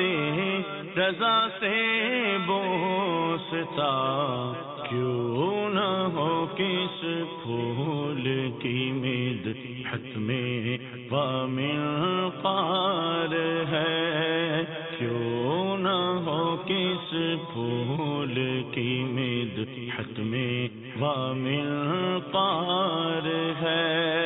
رضا سے بوستا، کیوں نہ ہو کس پھول کی مدحت میں ومنقار ہے، کیوں نہ ہو کس پھول کی مدحت میں ومنقار ہے۔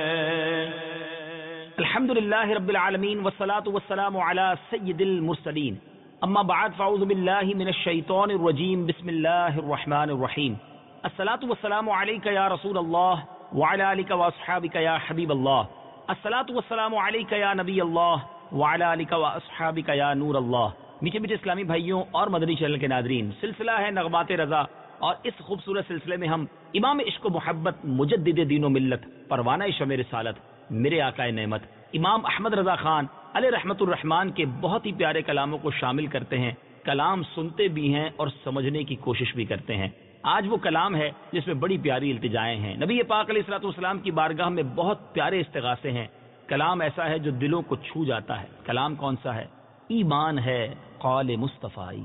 الحمدللہ رب العالمین والصلاة والسلام علی سید المرسلین، اما بعد فاعوذ باللہ من الشیطان الرجیم، بسم اللہ الرحمن الرحیم۔ الصلاة والسلام علیک یا رسول اللہ وعلی آلک واصحابک یا حبیب اللہ، الصلاة والسلام علیک یا نبی اللہ وعلی آلک واصحابک یا نور اللہ۔ میٹھے میٹھے اسلامی بھائیوں اور مدنی چینل کے ناظرین، سلسلہ ہے نغمات رضا، اور اس خوبصورت سلسلے میں ہم امام عشق و محبت، مجدد دین و ملت، پروانہ شمع رسالت، میرے آقا نعمت امام احمد رضا خان علیہ رحمت الرحمان کے بہت ہی پیارے کلاموں کو شامل کرتے ہیں، کلام سنتے بھی ہیں اور سمجھنے کی کوشش بھی کرتے ہیں۔ آج وہ کلام ہے جس میں بڑی پیاری التجائیں ہیں، نبی پاک علیہ الصلوۃ والسلام کی بارگاہ میں بہت پیارے استغاثے ہیں۔ کلام ایسا ہے جو دلوں کو چھو جاتا ہے۔ کلام کون سا ہے؟ ایمان ہے، قول مصطفی،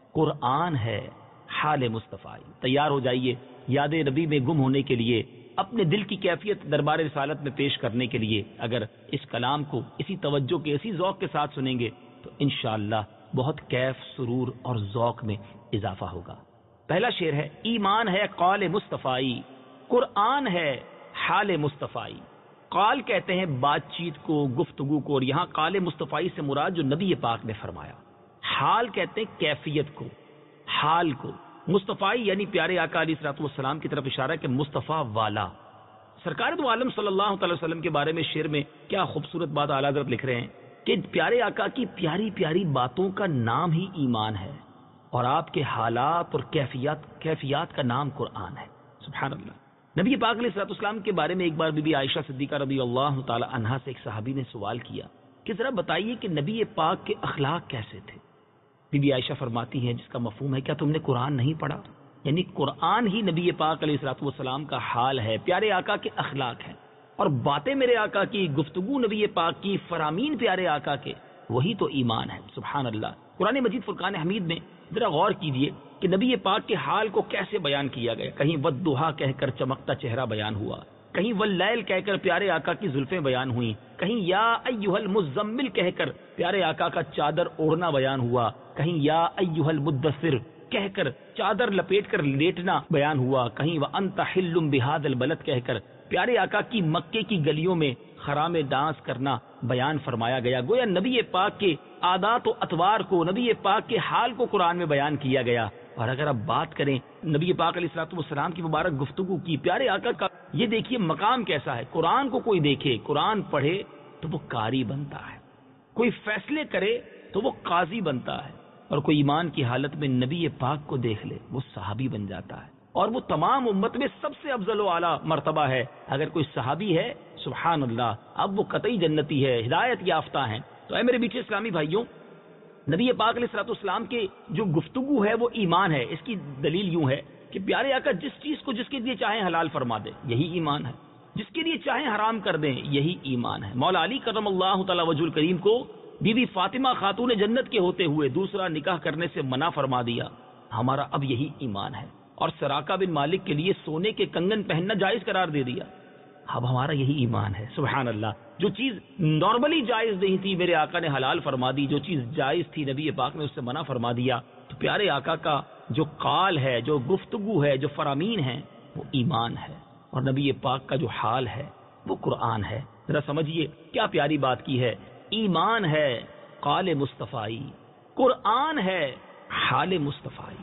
قرآن ہے، حال مصطفی۔ تیار ہو جائیے یاد نبی میں گم ہونے کے لیے، اپنے دل کی کیفیت دربار رسالت میں پیش کرنے کے لیے۔ اگر اس کلام کو اسی توجہ کے، اسی ذوق کے ساتھ سنیں گے تو انشاءاللہ بہت کیف، سرور اور ذوق میں اضافہ ہوگا۔ پہلا شعر ہے، ایمان ہے قول مصطفی، قرآن ہے حال مصطفی۔ قال کہتے ہیں بات چیت کو، گفتگو کو، اور یہاں قال مصطفی سے مراد جو نبی پاک نے فرمایا۔ حال کہتے ہیں کیفیت کو، حال کو۔ مصطفی یعنی پیارے آقا علیہ الصلوۃ والسلام کی طرف اشارہ کہ مصطفیٰ والا۔ سرکار دو عالم صلی اللہ تعالی وسلم کے بارے میں شعر میں کیا خوبصورت بات اعلیٰ حضرت لکھ رہے ہیں کہ پیارے آقا کی پیاری پیاری باتوں کا نام ہی ایمان ہے، اور آپ کے حالات اور کیفیات کا نام قرآن ہے۔ سبحان اللہ۔ نبی پاک علیہ الصلوۃ والسلام کے بارے میں ایک بار بی بی عائشہ صدیقہ رضی اللہ تعالی عنہا سے ایک صحابی نے سوال کیا کہ ذرا بتائیے کہ نبی پاک کے اخلاق کیسے تھے؟ بی بی عائشہ فرماتی ہیں، جس کا مفہوم ہے کیا تم نے قرآن نہیں پڑھا؟ یعنی قرآن ہی نبی پاک علیہ الصلوۃ والسلام کا حال ہے، پیارے آقا کے اخلاق ہیں، اور باتیں میرے آقا کی، گفتگو نبی پاک کی، فرامین پیارے آقا کے، وہی تو ایمان ہے۔ سبحان اللہ۔ قرآن مجید فرقان حمید میں ذرا غور کیجئے کہ نبی پاک کے حال کو کیسے بیان کیا گیا۔ کہیں والضحیٰ کہہ کر چمکتا چہرہ بیان ہوا، کہیں واللیل کہہ کر پیارے آقا کی زلفیں بیان ہوئیں، کہیں یا ایھا المزمل کہہ کر پیارے آقا کا چادر اوڑھنا بیان ہوا، کہیں یا ایھا المدثر کہہ کر چادر لپیٹ کر لیٹنا بیان ہوا، کہیں وانت حل بہذا البلد کہہ کر پیارے آقا کی مکے کی گلیوں میں خرام ڈانس کرنا بیان فرمایا گیا۔ گویا نبی پاک کے عادات و اطوار کو، نبی پاک کے حال کو قرآن میں بیان کیا گیا۔ اور اگر آپ بات کریں نبی پاک علیہ الصلوۃ والسلام کی مبارک گفتگو کی، پیارے آقا کا یہ دیکھیے مقام کیسا ہے۔ قرآن کو کوئی دیکھے، قرآن پڑھے تو وہ قاری بنتا ہے، کوئی فیصلے کرے تو وہ قاضی بنتا ہے، اور کوئی ایمان کی حالت میں نبی پاک کو دیکھ لے وہ صحابی بن جاتا ہے، اور وہ تمام امت میں سب سے افضل و اعلیٰ مرتبہ ہے۔ اگر کوئی صحابی ہے سبحان اللہ، اب وہ قطعی جنتی ہے، ہدایت یافتہ ہیں۔ تو اے میرے میٹھے اسلامی بھائیوں، نبی پاک علیہ الصلوۃ والسلام کے جو گفتگو ہے وہ ایمان ہے۔ اس کی دلیل یوں ہے کہ پیارے آقا جس چیز کو جس کے لیے چاہیں حلال فرما دیں، یہی ایمان ہے، جس کے لیے چاہیں حرام کر دیں، یہی ایمان ہے۔ مولا علی کرم اللہ تعالی وجہ الکریم کو بی بی فاطمہ خاتون جنت کے ہوتے ہوئے دوسرا نکاح کرنے سے منع فرما دیا، ہمارا اب یہی ایمان ہے۔ اور سراقہ بن مالک کے لیے سونے کے کنگن پہننا جائز قرار دے دیا، اب ہمارا یہی ایمان ہے۔ سبحان اللہ۔ جو چیز نارملی جائز نہیں تھی میرے آقا نے حلال فرما دی، جو چیز جائز تھی نبی پاک نے اس سے منع فرما دیا۔ تو پیارے آقا کا جو قال ہے، جو گفتگو ہے، جو فرامین ہے، وہ ایمان ہے، اور نبی پاک کا جو حال ہے وہ قرآن ہے۔ ذرا سمجھیے کیا پیاری بات کی ہے۔ ایمان ہے قال مصطفی، قرآن ہے حال مصطفی۔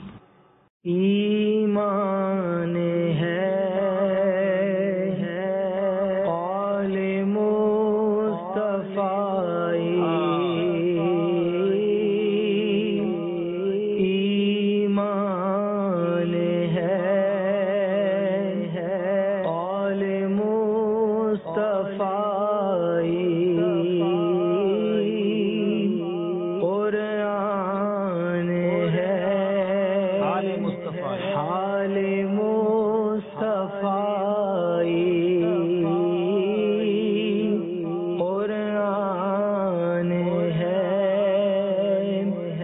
ایمان ہے قول مصطفی، ایمان ہے قول مصطفی، قرآن ہے حال مصطفی، قرآن ہے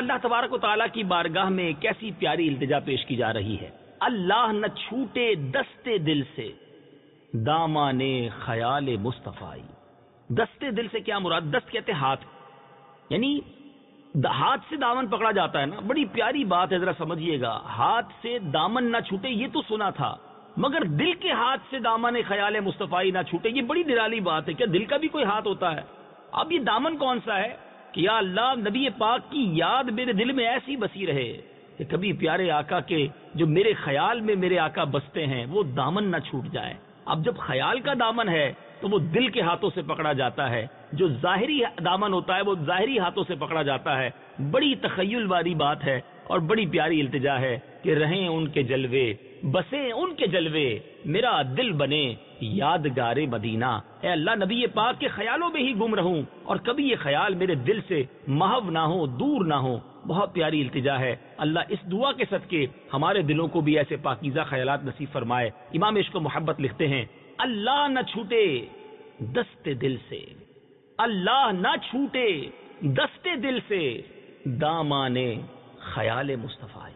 اللہ تبارک و تعالیٰ کی بارگاہ میں کیسی پیاری التجا پیش کی جا رہی ہے. اللہ نہ چھوٹے دستے دل سے دامان خیال مصطفی. دستے دل سے کیا مراد؟ دست کہتے ہاتھ، یعنی ہاتھ سے دامن پکڑا جاتا ہے نا. بڑی پیاری بات ہے، ذرا سمجھیے گا. ہاتھ سے دامن نہ چھوٹے یہ تو سنا تھا، مگر دل کے ہاتھ سے دامن خیال مصطفی نہ چھوٹے، یہ بڑی نرالی بات ہے. کیا دل کا بھی کوئی ہاتھ ہوتا ہے؟ اب یہ دامن کون سا ہے کہ یا اللہ نبی پاک کی یاد میرے دل میں ایسی بسی رہے کہ کبھی پیارے آقا کے جو میرے خیال میں میرے آقا بستے ہیں وہ دامن نہ چھوٹ جائے. اب جب خیال کا دامن ہے تو وہ دل کے ہاتھوں سے پکڑا جاتا ہے، جو ظاہری دامن ہوتا ہے وہ ظاہری ہاتھوں سے پکڑا جاتا ہے. بڑی تخیل والی بات ہے اور بڑی پیاری التجا ہے کہ رہیں ان کے جلوے، بسیں ان کے جلوے، میرا دل بنے یادگار مدینہ. اے اللہ نبی پاک کے خیالوں میں ہی گم رہوں اور کبھی یہ خیال میرے دل سے محو نہ ہو، دور نہ ہو. بہت پیاری التجا ہے. اللہ اس دعا کے صدقے ہمارے دلوں کو بھی ایسے پاکیزہ خیالات نصیب فرمائے. امام عشق و محبت لکھتے ہیں اللہ نہ چھوٹے دستے دل سے، اللہ نہ چھوٹے دستے دل سے دامان خیال مصطفی.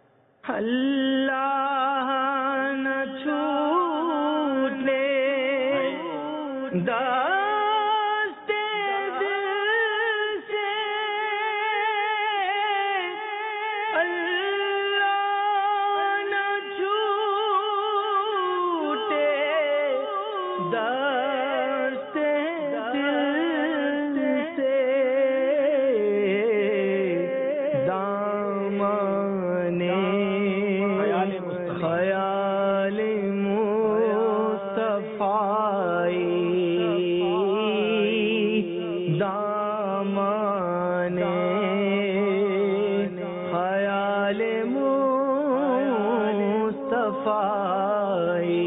اللہ نہ چھوٹے دستے دل سے، اللہ نہ چھوٹے دستے دل سے دامن خیال مصطفی، دامن خیال مصطفی.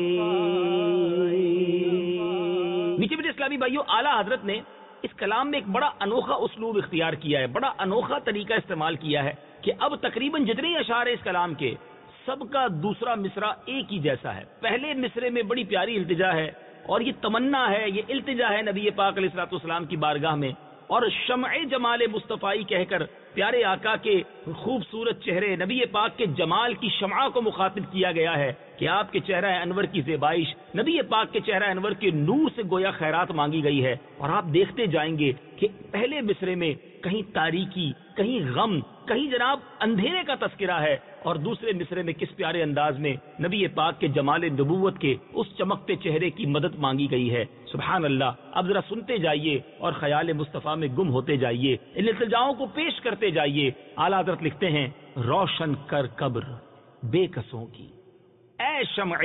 میٹھے میٹھے اسلامی بھائیوں، اعلیٰ حضرت نے اس کلام میں ایک بڑا انوکھا اسلوب اختیار کیا ہے، بڑا انوکھا طریقہ استعمال کیا ہے کہ اب تقریباً جتنے اشعار ہیں اس کلام کے سب کا دوسرا مصرع ایک ہی جیسا ہے. پہلے مصرے میں بڑی پیاری التجا ہے اور یہ تمنا ہے، یہ التجا ہے نبی پاک علیہ الصلوۃ والسلام کی بارگاہ میں، اور شمع جمال مصطفی کہہ کر پیارے آقا کے خوبصورت چہرے، نبی پاک کے جمال کی شمع کو مخاطب کیا گیا ہے کہ آپ کے چہرہ انور کی زیبائش، نبی پاک کے چہرہ انور کے نور سے گویا خیرات مانگی گئی ہے. اور آپ دیکھتے جائیں گے کہ پہلے مصرے میں کہیں تاریکی، کہیں غم، کہیں جناب اندھیرے کا تذکرہ ہے، اور دوسرے مصرے میں کس پیارے انداز میں نبی پاک کے جمال نبوت کے اس چمکتے چہرے کی مدد مانگی گئی ہے. سبحان اللہ. اب ذرا سنتے جائیے اور خیال مصطفیٰ میں گم ہوتے جائیے، ان التجاؤں کو پیش کرتے جائیے. اعلیٰ حضرت لکھتے ہیں روشن کر قبر بے کسوں کی، اے شمع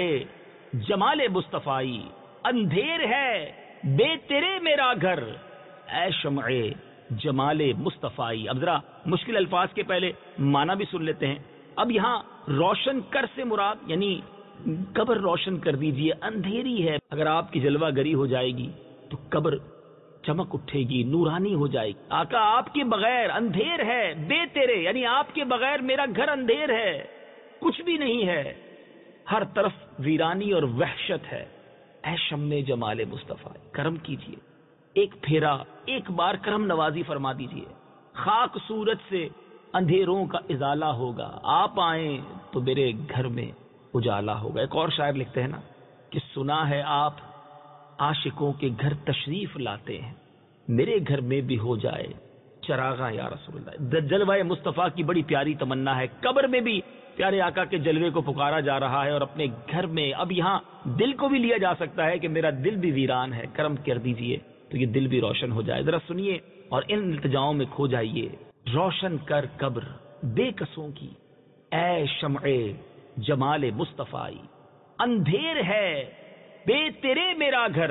جمال مصطفی، اندھیر ہے بے تیرے میرا گھر، اے شمع جمال مصطفی. اب ذرا مشکل الفاظ کے پہلے معنی بھی سن لیتے ہیں. اب یہاں روشن کر سے مراد یعنی قبر روشن کر دیجئے، اندھیری ہے. اگر آپ کی جلوہ گری ہو جائے گی تو قبر چمک اٹھے گی، نورانی ہو جائے گی. آقا آپ کے بغیر اندھیر ہے بے تیرے، یعنی آپ کے بغیر میرا گھر اندھیر ہے، کچھ بھی نہیں ہے، ہر طرف ویرانی اور وحشت ہے. اے شمع جمال مصطفی کرم کیجئے، ایک پھیرا ایک بار کرم نوازی فرما دیجئے. خاک صورت سے اندھیروں کا ازالہ ہوگا، آپ آئیں تو میرے گھر میں اجالا ہوگا. ایک اور شاعر لکھتے ہیں نا کہ سنا ہے آپ عاشقوں کے گھر تشریف لاتے ہیں، میرے گھر میں بھی ہو جائے چراغاں یا رسول اللہ. جلوہ مصطفیٰ کی بڑی پیاری تمنا ہے. قبر میں بھی پیارے آقا کے جلوے کو پکارا جا رہا ہے اور اپنے گھر میں اب یہاں دل کو بھی لیا جا سکتا ہے کہ میرا دل بھی ویران ہے، کرم کر دیجئے تو یہ دل بھی روشن ہو جائے. ذرا سنیے اور ان التجاؤں میں کھو جائیے. روشن کر قبر بے کسوں کی، اے شمع جمال مصطفی، اندھیر ہے بے تیرے میرا گھر،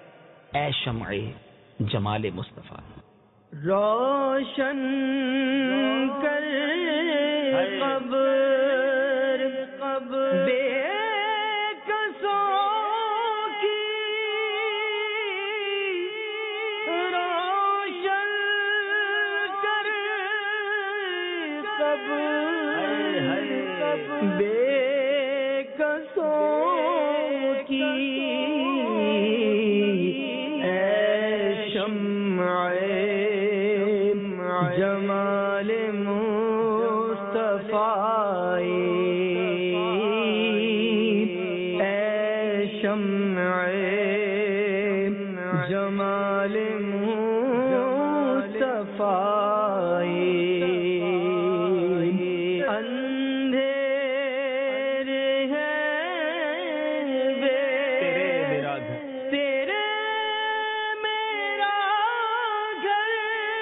اے شمع جمال مصطفی. روشن کر قبر بے کسوں کی، روشن کر قبر بے کسوں کی، اے شمع جمال اے شمع جمال مصطفی اندھیر ہے تیرے میرا گھر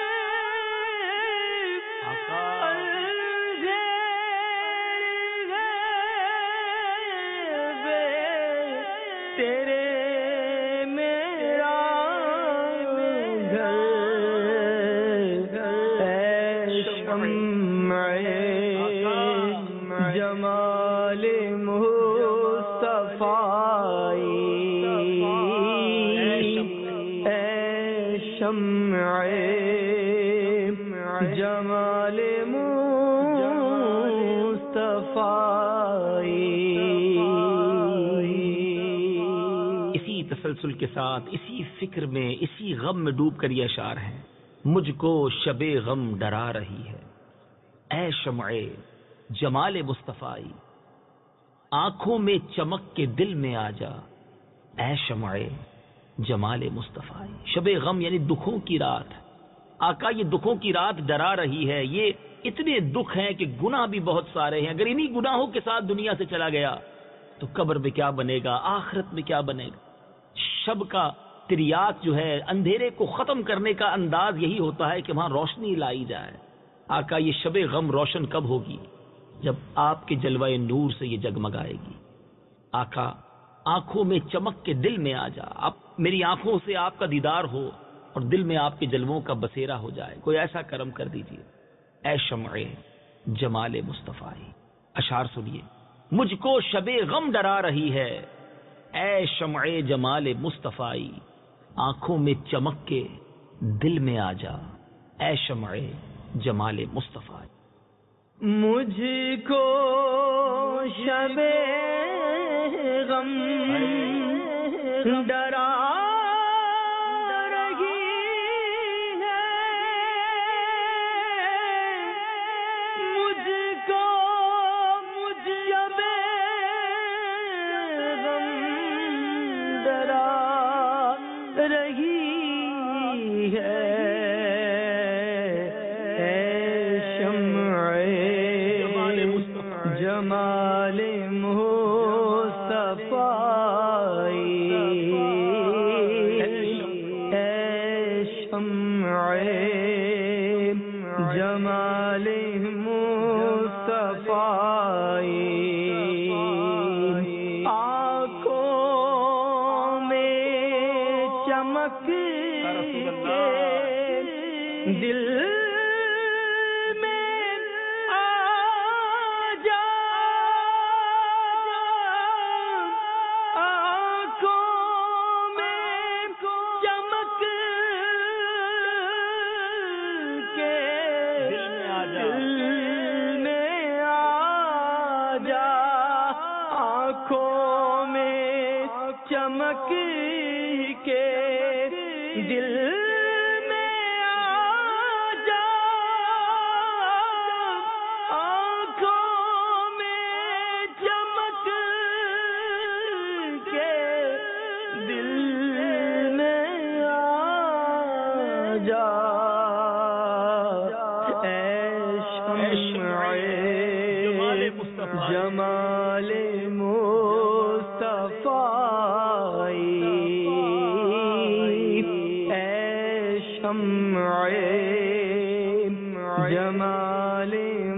تیرے میرا گھر اے شمع جمال مصطفی اے شمع جمال مصطفی. اسی تسلسل کے ساتھ اسی فکر میں اسی غم میں ڈوب کر یہ اشعار ہیں. مجھ کو شب غم ڈرا رہی ہے اے شمع جمال مصطفی، آنکھوں میں چمک کے دل میں آ جا اے شمع جمال مصطفی. شب غم یعنی دکھوں کی رات. آقا یہ دکھوں کی رات ڈرا رہی ہے. یہ اتنے دکھ ہیں کہ گناہ بھی بہت سارے ہیں. اگر انہی گناہوں کے ساتھ دنیا سے چلا گیا تو قبر میں کیا بنے گا، آخرت میں کیا بنے گا. شب کا تریاق جو ہے، اندھیرے کو ختم کرنے کا انداز یہی ہوتا ہے کہ وہاں روشنی لائی جائے. آقا یہ شب غم روشن کب ہوگی؟ جب آپ کے جلوہ نور سے یہ جگمگائے گی. آقا آنکھوں میں چمک کے دل میں آ جا. اب میری آنکھوں سے آپ کا دیدار ہو اور دل میں آپ کے جلووں کا بسیرا ہو جائے. کوئی ایسا کرم کر دیجیے اے شمع جمال مصطفی. اشعار سنیے. مجھ کو شب غم ڈرا رہی ہے اے شمع جمال مصطفی، آنکھوں میں چمک کے دل میں آ جا اے شمع جمال مصطفی. مجھ کو شب غم ڈرا رہی ہے، مجھ کو شب غم ڈرا رہی ہے اے شمع جمال مصطفی اے شمع جمال مصطفی. آنکھوں میں چمک کے دل چمک کے دل میں آ جا، آنکھوں میں چمک کے دل میں آ جا اے شمع جمال شمع جمال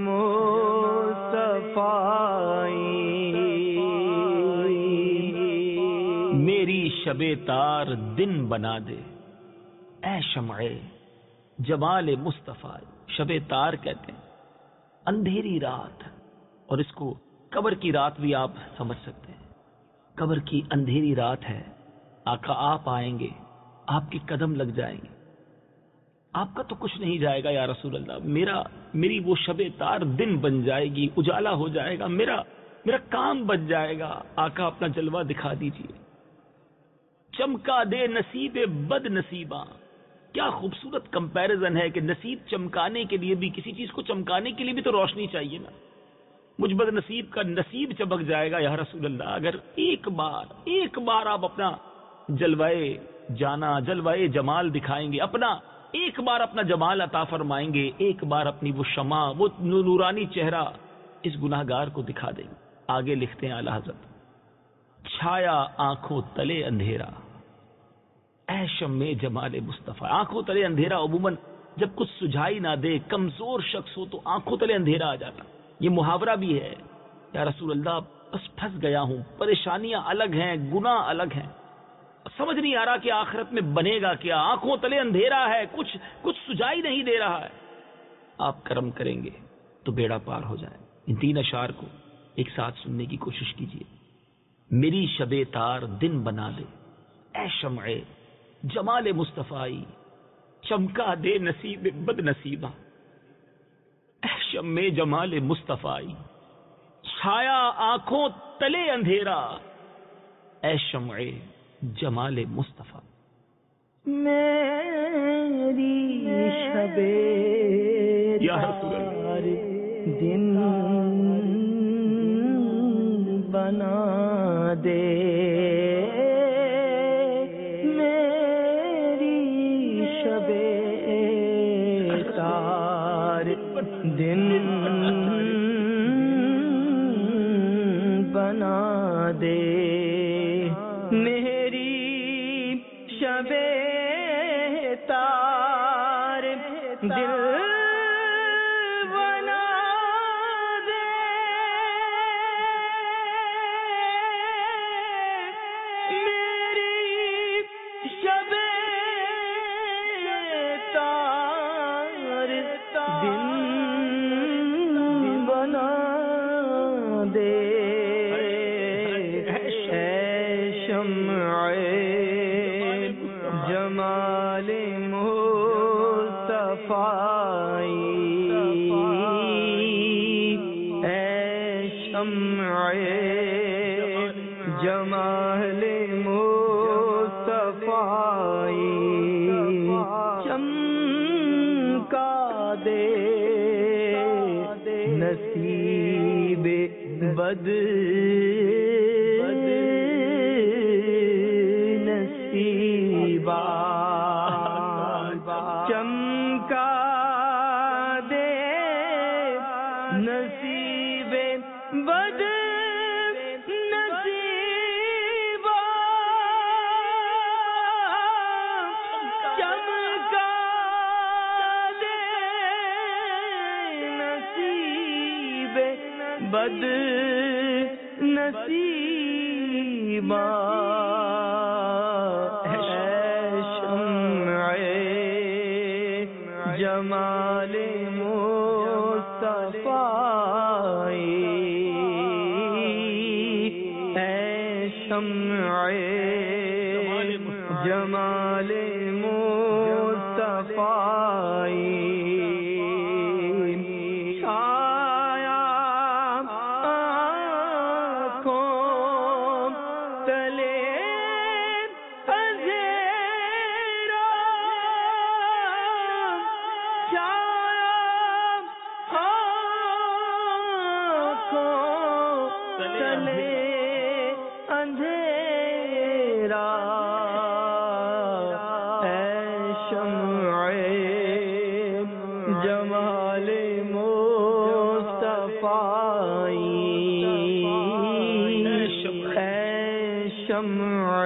مصطفی. میری شب تار دن بنا دے اے شمع جمال مصطفی. شب تار کہتے ہیں اندھیری رات، اور اس کو قبر کی رات بھی آپ سمجھ سکتے ہیں. قبر کی اندھیری رات ہے. آقا آپ آئیں گے، آپ کے قدم لگ جائیں گے. آپ کا تو کچھ نہیں جائے گا یا رسول اللہ. میری وہ شب تار دن بن جائے گی، اجالا ہو جائے گا، میرا کام بن جائے گا. آقا اپنا جلوہ دکھا دیجئے. چمکا دے نصیب بد نصیباں. کیا خوبصورت کمپیریزن ہے کہ نصیب چمکانے کے لیے بھی، کسی چیز کو چمکانے کے لیے بھی تو روشنی چاہیے نا. مجھ بد نصیب کا نصیب چمک جائے گا یا رسول اللہ اگر ایک بار آپ اپنا جلوائے جانا جلوائے جمال دکھائیں گے، ایک بار اپنا جمال عطا فرمائیں گے، ایک بار اپنی وہ شمع، وہ نورانی چہرہ اس گناہگار کو دکھا دیں گے۔ آگے لکھتے ہیں اعلیٰ حضرت، چھایا آنکھوں تلے اندھیرا اے شمع جمال مصطفیٰ۔ آنکھوں تلے اندھیرا عموماً جب کچھ سجھائی نہ دے، کمزور شخص ہو تو آنکھوں تلے اندھیرا آ جاتا۔ یہ محاورہ بھی ہے، یا رسول اللہ بس پھنس گیا ہوں، پریشانیاں الگ ہیں، گناہ الگ ہیں، سمجھ نہیں آ رہا کہ آخرت میں بنے گا کیا، آنکھوں تلے اندھیرا ہے، کچھ سجائی نہیں دے رہا ہے۔ آپ کرم کریں گے تو بیڑا پار ہو جائے۔ ان 3 اشعار کو ایک ساتھ سننے کی کوشش کیجیے۔ میری شب تار دن بنا دے اے شمع جمال مصطفیٰ، چمکا دے نصیب بد نصیبہ اے شمع جمال مصطفیٰ، چھایا آنکھوں تلے اندھیرا اے شمع جمال مصطفیٰ۔ میری شب یا رسول اللہ دن بنا دے، میری شب تار دن بنا دے، میری شب تار دل بنا دے، میری شب تار دل بنا دے، اے شمع جمال مصطفیٰ، اے شمع جمال مصطفیٰ، چمکا دے نصیب بد نصیبہ، چمکا دے نصیب بد نصیبہ، چمکا دے نصیب بد نصیبہ، جمال مصطفیٰ، اے شمع جمال مصطفیٰ، چھایا آنکھوں تلے اندھیرا، اے شمع جمال مصطفیٰ، اے شمع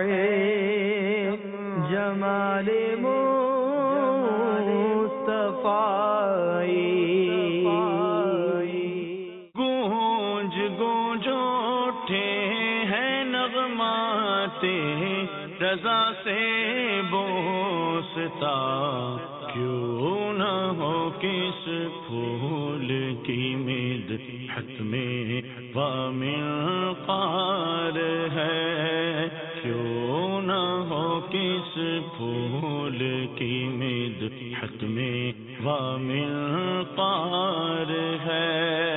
جمال مصطفیٰ، گونج گونج اٹھے ہیں نغمات رضا سے بوستا، کیوں نہ ہو کس پھول کی مدحت میں وامنقار ہے، کیوں نہ ہو کس پھول کی مدحت میں وامنقار ہے۔